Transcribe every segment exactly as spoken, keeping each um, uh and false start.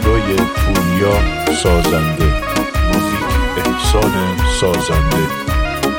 اجرای پوریا سازنده، موزیک احسان سازنده.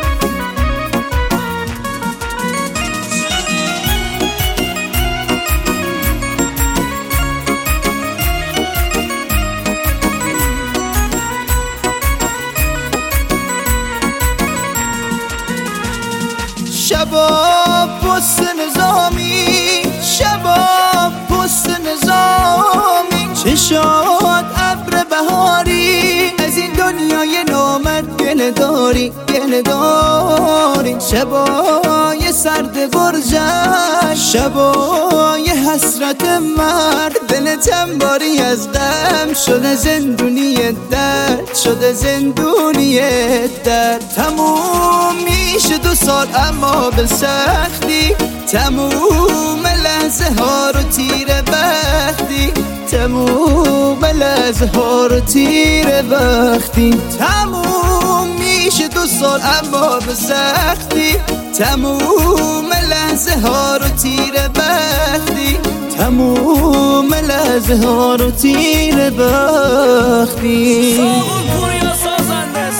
شباب پست نظامی، شباب پست نظامی، چشات ابر بهاری، از این دنیای نامرد گله داری گله داری. شبای سرد برجن، شبای حسرت مرد، دلتم باری از غم شده زندونی درد، شده زندونی درد. تموم میشه دو سال اما به سختی، تموم لحظه ها رو تیر بختی، تموم لحظه ها رو تیر بختی. تموم میشه دو سال اما به سختی، تموم لحظه ها رو تیر بختی، تموم لحظه ها رو تیر بختی. پوریا سازنده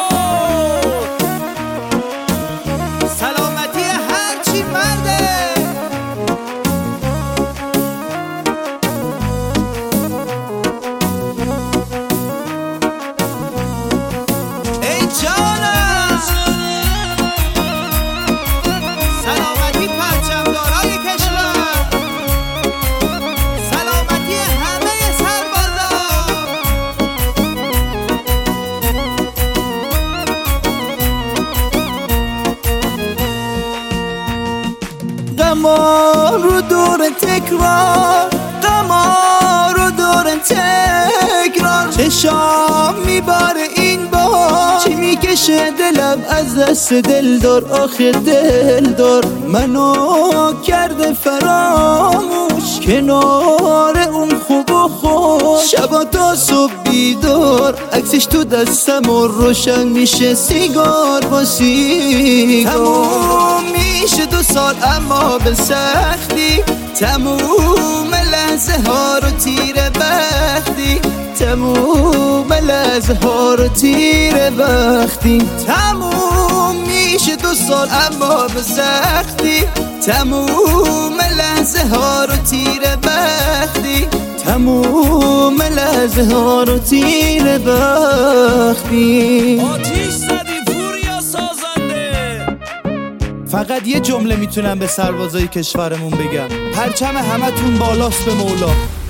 سلامتی هرچی مرده. ای جانم سلامتی پرچمدارای کشور، سلامتی همه سربازان. قمار رو دور تکرار، قمار رو دور تکرار، چشام میباره این بار، چی میکشه دلم از دست دلدار. آخه دلدار منو کرده فراموش، کنار اون خوب و خوش، شبا تا صبح بیدار، عکسش تو دستم و روشن میشه سیگار با سیگار. تموم میشه دو سال اما به سختی، تموم لحظه ها رو تیر بختی، تموم لحظه ها رو تیر بختی. تموم میشه دو سال اما به سختی، تموم لحظه ها رو تیر بختی، تموم لحظه ها رو تیر بختی. آتیش زدی پوریا سازنده. فقط یه جمله میتونم به سربازای کشورمون بگم، پرچم همتون بالاست به مولا.